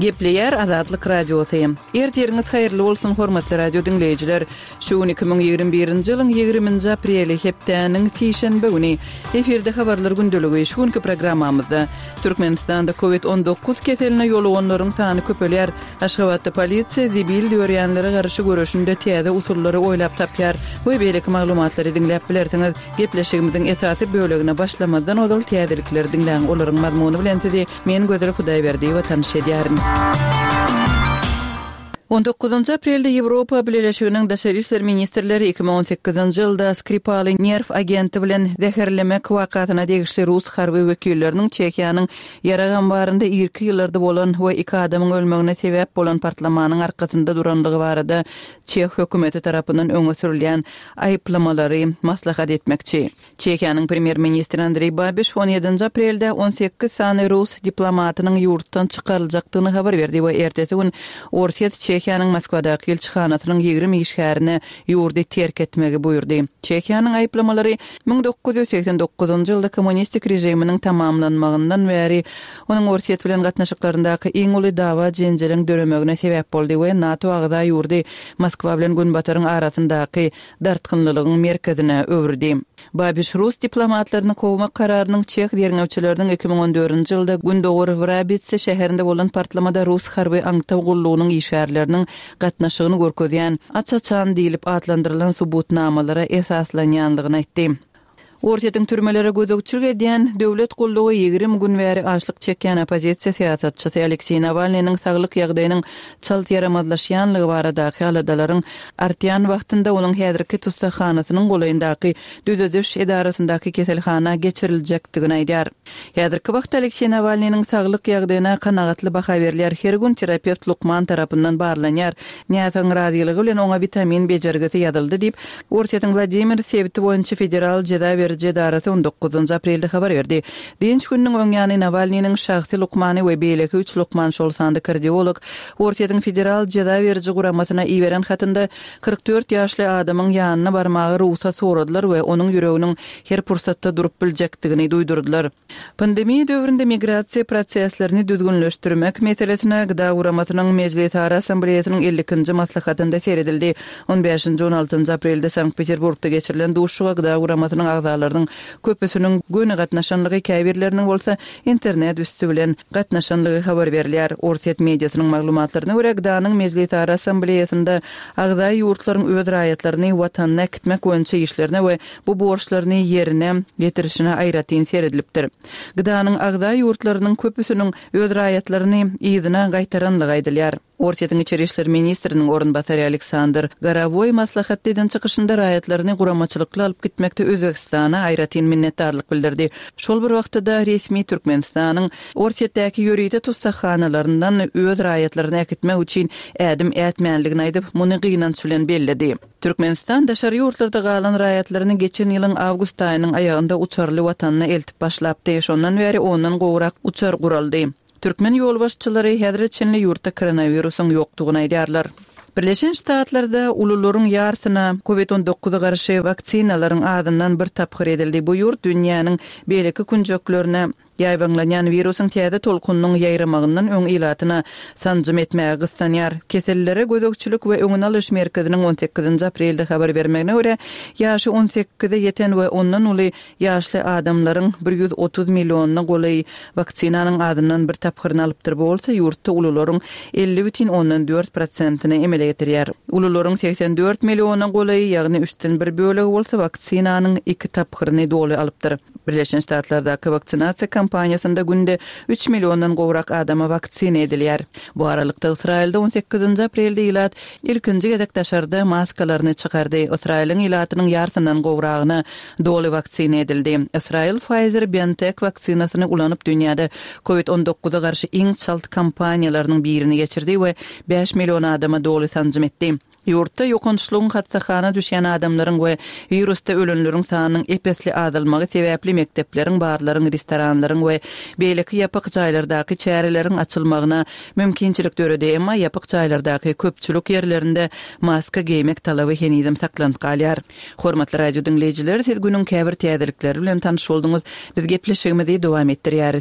Gepleyer Azadlyk Radiosu. Erteriňiz haýyrly bolsun hormatly radio dinleýijiler. Şu 2021-nji ýylyň 20-nji apreli hepdeniň tişenbe güni eferde habarlar gündöligi şuňky programmamyzda Türkmenistanda COVID-19 keseline ýoluganlaryň sany köpelýär. Aşgabatda polisiýa zibil döwürýänlere garşy görüşünde täze usullary oýlap tapýar. Bu beýleki maglumatlary dinläp bilersiňiz. Gepleşigimiziň esasy bölegine başlamadan odal täzelikleri dinläň olaryň mazmuny bilen sizi men Gözel Hudaýberdiýewa tanış edýärin. 19 aprelde Ýewropa Birleşiginiň daşary işler ministrleri 2018-nji ýylda Skripal nerv agenti bilen zäherlemek wakatyna degişli Rus harby wekilleriniň Çekiýanyň yaragan barynda 2 ýyllarda bolan we 2 adamyň ölmegine sebäp bolan partlamanyň arkasynda duranlygy barada Çek hökümeti tarapyndan öňe sürilýän aýplamalary maslahat etmekçi. Çekiýanyň premier ministri Andrey Babiš 17 aprelde 18 sany Rus diplomatynyň ýurtdan çykaryljakdygyny habar berdi we ertesi gün Orsiýet Çekiýanyň Moskwadaky elçihanasynyň 20 işgärini ýurdy terk etmegi buýurdy. Çekiýanyň aýplamalary 1989-njy ýylda kommunistik rejiminiň tamamlanmagyndan bäri onuň Orsiýet bilen gatnaşyklaryndaki iň uly dawa jenjeliň döremegine sebäp boldy we NATO agda ýurdy Moskwa bilen Günbataryň arasyndaky dartgynlylygyň merkezine öwürdi. Babiš Rus diplomatlaryny kowmak kararynyň Çek derňewçileriniň 2014-nji ýylda Gündoğur Vrabitse şäherinde bolan partlamada Rus harby aňtaw gullugynyň işgärleriniň gatnaşygyny görkezýän açaçan diýilip atlandyrylan subutnamalara esaslanýandygyny aýtdy. Orsiýetiň türmelere gözükçülük edýän döwlet gullugy 20 gün bäri açlyk çekýän opozisiýa siýasatçysy Aleksey Navalnyň saglyk ýagdaýynyň çalt ýaramazlaşýanlygy baradaky aladalaryň artýan wagtynda onuň häzirki tutsakanasynyň golaýyndaky düzediş edarasyndaky keselhana geçiriljakdygyny aýdýar. Häzirki wagtda Aleksey Navalnyň saglyk ýagdaýyna kanagatly baha berilýär. Her gün terapewt Lukman tarapyndan barlanýar. Näçe radylygy bilen oňa vitamin bejergisi ýazyldy diýip Orsiýetiň Vladimir Sevti boýunça federal jeda Jedarasy 19 aprelde habar berdi. Dinç günniň öňýany Navalnyň şahsy Lukmany we beýleki 3 Lukman şolsandy kardiolog Orsiýetiň federal jeda beriji guramasyna iýeren hatynda 44 ýaşly adamyň ýanyna barmagy ruhsat soradylar we onuň ýüreginiň her pursatda durup biljakdygyny duýdurdylar. Pandemiýa döwründe migrasiýa proseslerini düzgünleşdirmek meselesine Gıda Guramasynyň Mejlis Assambleýasynyň 50-nji maslahatynda seredildi. 15-16 aprelde Sankt-Peterburgda geçirilen duşşuga Gıda Guramasynyň agzalarynyň köpüsiniň göni gatnaşanlygy käbirleriniň bolsa internet üstü bilen gatnaşanlygy habar berilýär. Orsiýet mediasynyň maglumatlaryna görä Gdanyň Mejlis Assambleýasynda agza ýurtlaryň öz raýatlaryny watanyna kitmek boýunça işlerine we bu borçlaryny yerine getirişine aýratyn seredilipdir. Gdanyň agza ýurtlarynyň köpüsiniň öz raýatlaryny ýygyna gaýtaranlygy aýdylýar. Orsiýetiň içeri işler ministriniň orunbasary Aleksandr Garavoy maslahatdan çykyşynda raýatlaryny guramaçylykla alyp gitmekde Özbekistana aýratyn minnetdarlyk bildirdi. Şol bir wagtda resmi Türkmenistanyň Orsiýetdäki ýöride tutsakhanalarynyň öz raýatlaryny äkitmek üçin ädim ätmänligini aýdyp, muny gynanç bilen belledi. Türkmenistan daşary ýurtlarda galan raýatlaryny geçen ýylyň awgust aýynyň aýagynda uçarly watanyna eltip başlapdy. Şondan bäri ondan gowrak uçar guraldy. Türkmen ýolbaşçylary häzir çenli ýurtda koronawirusyň ýokdugyny aýdýarlar. Birleşen Ştatlarda ulularyň ýarsyna COVID-19 garşy vaksinalaryň adyndan bir tapgyr edildi. Bu ýurt dünýäniň beýleki künjeklerine ýaýbanlanýan wirusyň täze tolkunynyň ýaýramagyndan öň ilatyna sanjym etmäge gyssanýar. Kesellere gözükçülük we öňüne alyş merkeziniň 18 aprelde habar bermegine görä, ýaşy 18-e ýeten we ondan uly ýaşly adamlaryň 130 millionyna goly vaksinanyň adyndan bir tapgyryny alypdyr bolsa, ýurtda ulularyň 50,4%-ni emele getirýär. Ulularyň 84 millionyna goly, ýagny 3-den 1 bölegi bolsa, vaksinanyň 2 tapgyryny doly alypdyr. Birleşen Ştatlardaky vaksinasiýa kampaniýasynda günde 3 milliondan gowrak adama vaksina edilýär. Bu aralykda Israilde 18 aprelde ilat ilkinji gezek daşarda maskalaryny çykardy. Israiliň ilatynyň ýarsynyň gowragyna doly vaksina edildi. Israil Pfizer-BioNTech vaksinasyny ulanyp dünýäde COVID-19-a garşy iň çalt kampaniýalarynyň birini geçirdi we 5 million adama doly sanjym etdi. Ýurtda ýokunçlugyň hatsahana düşýän adamlaryň we virusda ölenleriň sanynyň epesli azalmagy sebäpli mektepleriň, barlaryň, restoranlaryň we beýleki ýapyk jaýlardaky çäreleriň açylmagyna mümkinçilik döredi, emma ýapyk jaýlardaky köpçülük ýerlerinde maska giýmek talaby henizem saklanyp galýar. Hormatly radio dinleýijiler, siz günüň käbir täzelikleri bilen tanyş boldunuz. Biz gepleşigimizi dowam etdirýäris.